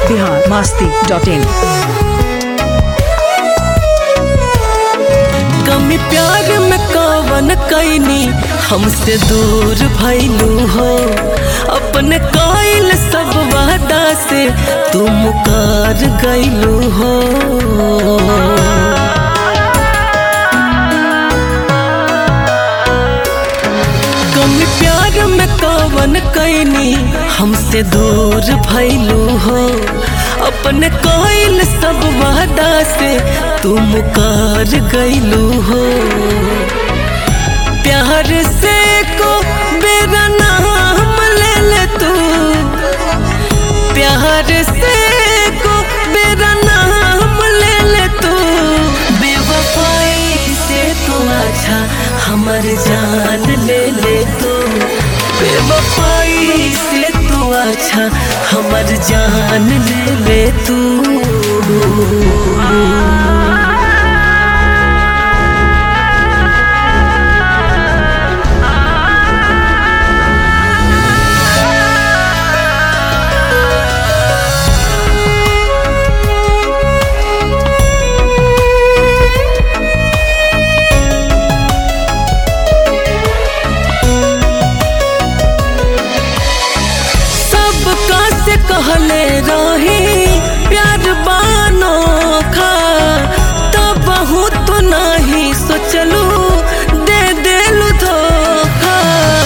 biharmasti.in। कमी प्यार में कवन कैनी हमसे दूर भइलू हो, अपने कइल सब वादा से तू मुकर गइलू हो। कमी प्यार में कवन कैनी हमसे दूर भइलू हो, अपने कइल सब वादा से तू मुकर गइलू हो। प्यार से को मेरा नाम ले ले तू, प्यार से को मेरा नाम ले ले तू। बेवफाई से तू अच्छा हमर जान ले ले तू, बेवफाई से तू अच्छा हमर जान ले ले तू। कहले रही प्यार बानो खा, तब बहुत नहीं सोचलू दे देलू धोखा।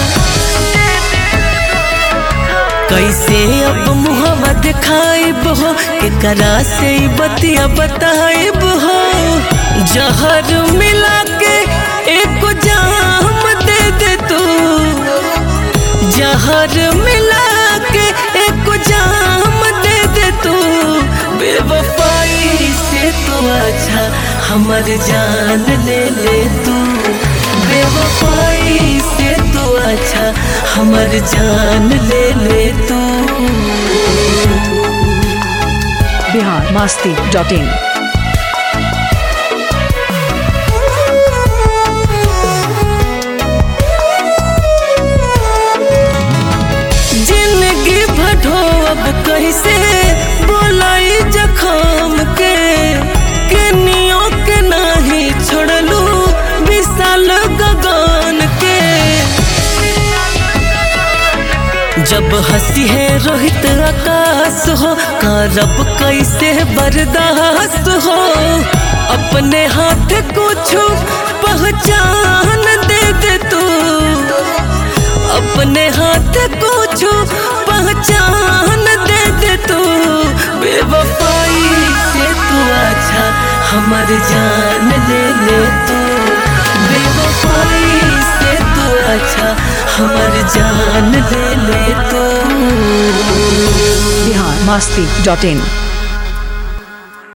कैसे अब मुहवा दिखाइब हो, केकरा से बतिया बताइब हो। जहर मिला के एक जाम दे दे तू, जहर मिला के एक जाम दे दे तू। बेवफाई से तू अच्छा हमर जान ले ले तू, बेवफाई से तू अच्छा हमर जान ले ले तू। biharmasti.in। अब कैसे बोलाई जखम के केनियो के नहीं छोड़लू विशाल गगन के। जब हंसी है रोहित आकाश हो, करब कैसे बर्दाश्त हो। अपने हाथ कुछ पहचान दे दे तू, अपने हाथ कुछ पहचान दे दे तू। बेवफाई से तू अच्छा हमर जान ले ले तू, बेवफाई से तू अच्छा हमर जान ले ले तू। biharmasti.in।